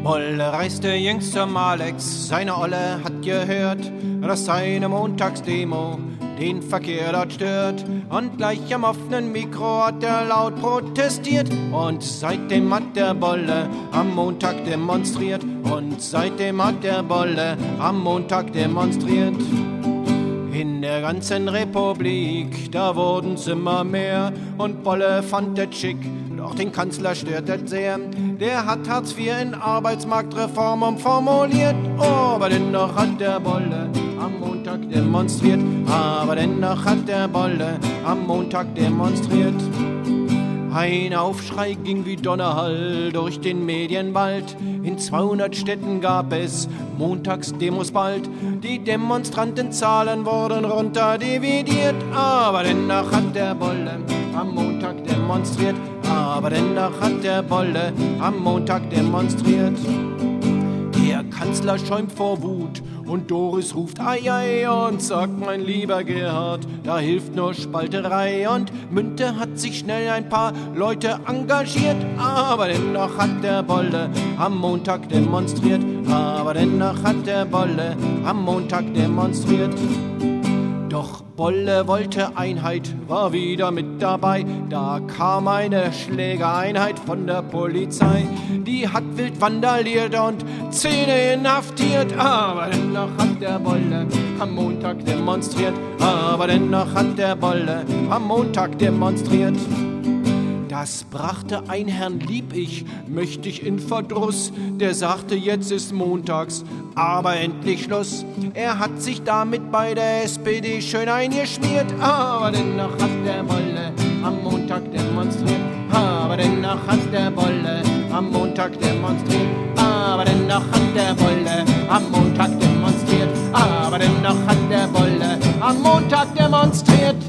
Bolle reiste jüngst zum Alex, seine Olle hat gehört, dass seine Montagsdemo den Verkehr dort stört. Und gleich am offenen Mikro hat er laut protestiert. Und seitdem hat der Bolle am Montag demonstriert. Und seitdem hat der Bolle am Montag demonstriert. In der ganzen Republik, da wurden's immer mehr. Und Bolle fand das schick, doch den Kanzler stört das sehr. Der hat Hartz IV in Arbeitsmarktreform umformuliert. Oh, aber dennoch hat der Bolle am Montag demonstriert. Aber dennoch hat der Bolle am Montag demonstriert. Ein Aufschrei ging wie Donnerhall durch den Medienwald. In 200 Städten gab es Montagsdemos bald. Die Demonstrantenzahlen wurden runterdividiert. Aber dennoch hat der Bolle am Montag demonstriert. Aber dennoch hat der Bolle am Montag demonstriert. Der Kanzler schäumt vor Wut und Doris ruft Ei, ei und sagt, mein lieber Gerhard, da hilft nur Spalterei. Und Münte hat sich schnell ein paar Leute engagiert. Aber dennoch hat der Bolle am Montag demonstriert. Aber dennoch hat der Bolle am Montag demonstriert. Doch Bolle wollte Einheit, war wieder mit dabei. Da kam eine Schlägereinheit von der Polizei. Die hat wild vandaliert und 10 inhaftiert. Aber dennoch hat der Bolle am Montag demonstriert. Aber dennoch hat der Bolle am Montag demonstriert. Das brachte ein Herrn Liebig mächtig in Verdruss. Der sagte, jetzt ist montags, aber endlich Schluss. Er hat sich damit bei der SPD schön eingeschmiert. Aber dennoch hat der Bolle am Montag demonstriert. Aber dennoch hat der Bolle am Montag demonstriert. Aber dennoch hat der Bolle am Montag demonstriert. Aber dennoch hat der Bolle am Montag demonstriert.